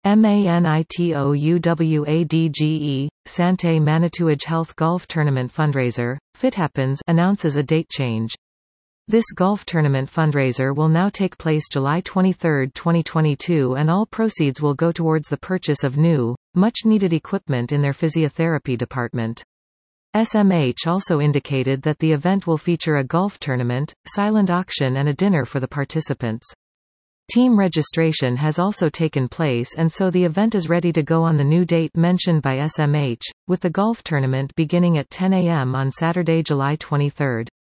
MANITOUWADGE, Sante Manituage Health Golf Tournament Fundraiser, FitHappens, announces a date change. This golf tournament fundraiser will now take place July 23, 2022, and all proceeds will go towards the purchase of new, much-needed equipment in their physiotherapy department. SMH also indicated that the event will feature a golf tournament, silent auction and a dinner for the participants. Team registration has also taken place, and so the event is ready to go on the new date mentioned by SMH, with the golf tournament beginning at 10 a.m. on Saturday, July 23.